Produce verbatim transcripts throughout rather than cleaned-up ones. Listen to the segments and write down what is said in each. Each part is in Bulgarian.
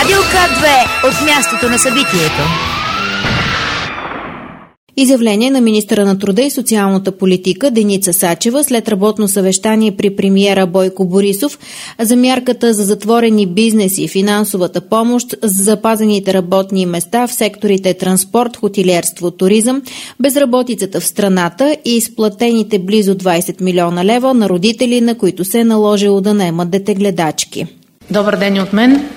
Радио К две от мястото на събитието. Изявление на министъра на труда и социалната политика Деница Сачева след работно съвещание при премиера Бойко Борисов за мярката за затворени бизнеси и финансовата помощ за запазените работни места в секторите транспорт, хотелиерство, туризъм, безработицата в страната и изплатените близо двайсет милиона лева на родители, на които се е наложило да наемат детегледачки. Добър ден от мен.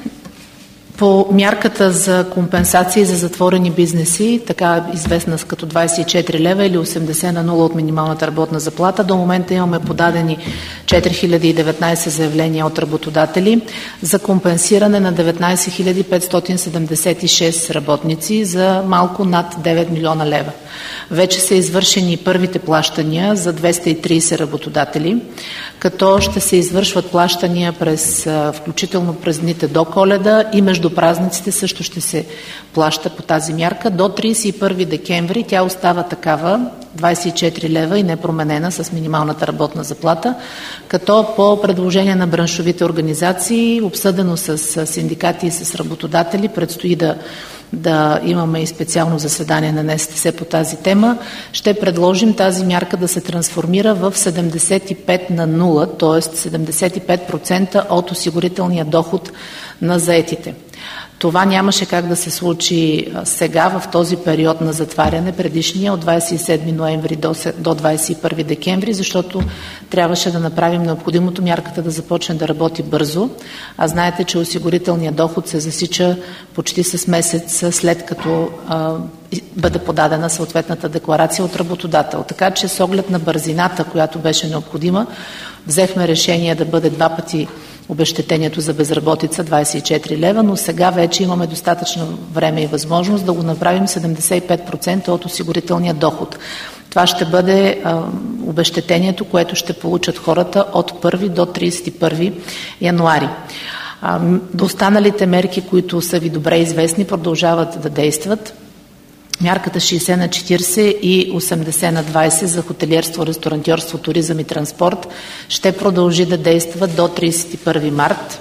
По мярката за компенсации за затворени бизнеси, така известна като двайсет и четири лева или осемдесет на нула от минималната работна заплата, до момента имаме подадени четири хиляди и деветнайсет заявления от работодатели за компенсиране на деветнайсет хиляди петстотин седемдесет и шест работници за малко над девет милиона лева. Вече са извършени първите плащания за двеста и трийсет работодатели, като ще се извършват плащания през, включително през дните до Коледа и между празниците също ще се плаща по тази мярка. До трийсет и първи декември тя остава такава, двайсет и четири лева и непроменена с минималната работна заплата, като по предложение на браншовите организации, обсъдено с синдикати и с работодатели, предстои да да имаме и специално заседание на Н С Т С по тази тема, ще предложим тази мярка да се трансформира в седемдесет и пет на нула, т.е. седемдесет и пет процента от осигурителния доход на заетите. Това нямаше как да се случи сега, в този период на затваряне, предишния от двайсет и седми ноември до двайсет и първи декември, защото трябваше да направим необходимото мярката да започне да работи бързо. А знаете, че осигурителният доход се засича почти с месец след като а, бъде подадена съответната декларация от работодател. Така че с оглед на бързината, която беше необходима, взехме решение да бъде два пъти обезщетението за безработица двайсет и четири лева, но сега вече имаме достатъчно време и възможност да го направим седемдесет и пет процента от осигурителния доход. Това ще бъде а, обезщетението, което ще получат хората от първи до трийсет и първи януари. А, останалите мерки, които са ви добре известни, продължават да действат. Мярката шейсет на четирийсет и осемдесет на двайсет за хотелиерство, ресторантьорство, туризъм и транспорт ще продължи да действа до трийсет и първи март,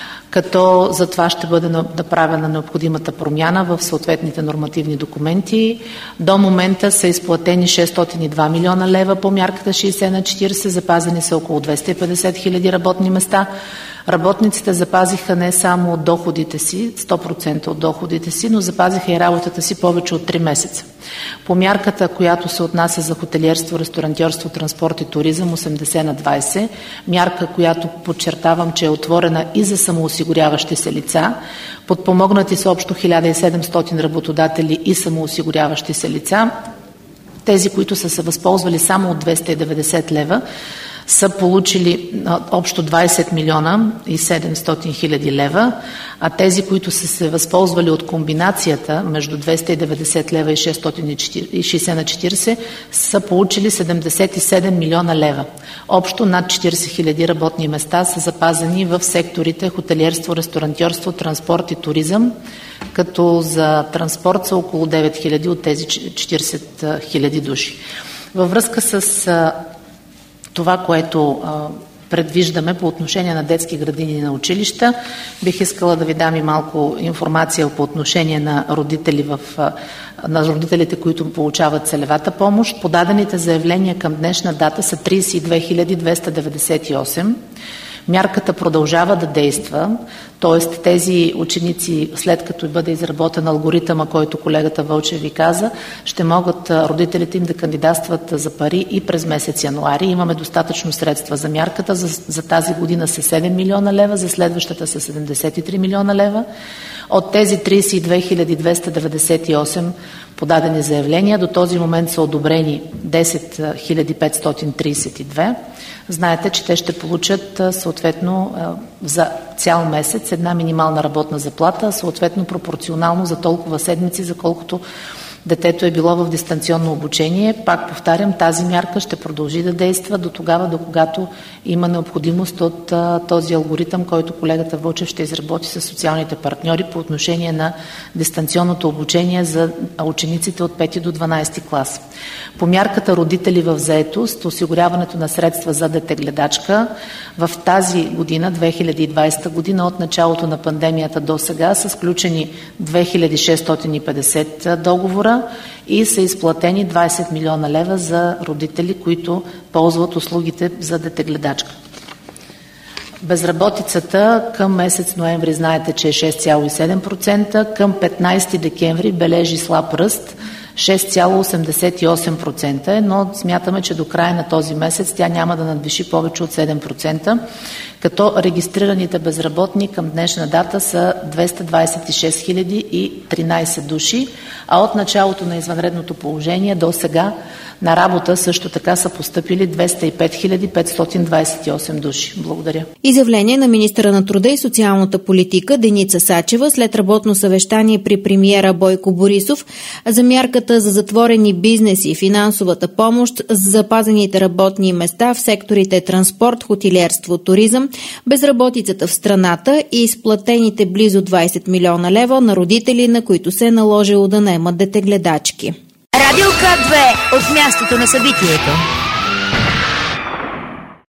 като за това ще бъде направена необходимата промяна в съответните нормативни документи. До момента са изплатени шестстотин и два милиона лева по мярката шейсет на четирийсет, запазени са около двеста и петдесет хиляди работни места. Работниците запазиха не само доходите си, сто процента от доходите си, но запазиха и работата си повече от три месеца. По мярката, която се отнася за хотелиерство, ресторантьорство, транспорт и туризъм, осемдесет на двайсет, мярка, която подчертавам, че е отворена и за самоосигуряващи се лица, подпомогнати са общо хиляда и седемстотин работодатели и самоосигуряващи се лица. Тези, които са се възползвали само от двеста и деветдесет лева, са получили общо двайсет милиона и седемстотин хиляди лева, а тези, които са се възползвали от комбинацията между двеста и деветдесет лева и шейсет на четирийсет, са получили седемдесет и седем милиона лева. Общо над четирийсет хиляди работни места са запазени в секторите хотелиерство, ресторантьорство, транспорт и туризъм, като за транспорт са около девет хиляди от тези четирийсет хиляди души. Във връзка с това, което а, предвиждаме по отношение на детски градини и на училища, бих искала да ви дам и малко информация по отношение на родители в, а, на родителите, които получават целевата помощ. Подадените заявления към днешна дата са трийсет и две хиляди двеста деветдесет и осем. Мярката продължава да действа, т.е. тези ученици, след като бъде изработен алгоритъма, който колегата Вълчев ви каза, ще могат родителите им да кандидатстват за пари и през месец януари. Имаме достатъчно средства за мярката. За, за тази година са седем милиона лева, за следващата са седемдесет и три милиона лева. От тези трийсет и две хиляди двеста деветдесет и осем подадени заявления, до този момент са одобрени десет хиляди петстотин трийсет и две. Знаете, че те ще получат съответно за цял месец една минимална работна заплата, съответно пропорционално за толкова седмици, за колкото детето е било в дистанционно обучение. Пак повтарям, тази мярка ще продължи да действа до тогава, до когато има необходимост от а, този алгоритъм, който колегата Вълчев ще изработи с социалните партньори по отношение на дистанционното обучение за учениците от пети до дванадесети клас. По мярката родители в заетост, осигуряването на средства за детегледачка, в тази година, две хиляди и двадесета година, от началото на пандемията до сега, са сключени две хиляди шестстотин и петдесет договора и са изплатени двадесет милиона лева за родители, които ползват услугите за детегледачка. Безработицата към месец ноември знаете, че е шест цяло и седем процента, към петнадесети декември бележи слаб ръст шест цяло осемдесет и осем процента, но смятаме, че до края на този месец тя няма да надвиши повече от седем процента, като регистрираните безработни към днешна дата са двеста двадесет и шест хиляди и тринадесет души, а от началото на извънредното положение до сега на работа също така са постъпили двеста и пет хиляди петстотин двадесет и осем души. Благодаря. Изявление на министъра на труда и социалната политика Деница Сачева след работно съвещание при премиера Бойко Борисов за мярката за затворени бизнеси, финансовата помощ за запазените работни места в секторите транспорт, хотелиерство, туризъм, безработицата в страната и изплатените близо двадесет милиона лева на родители, на които се е наложило да наемат детегледачки. Радио К две от мястото на събитието.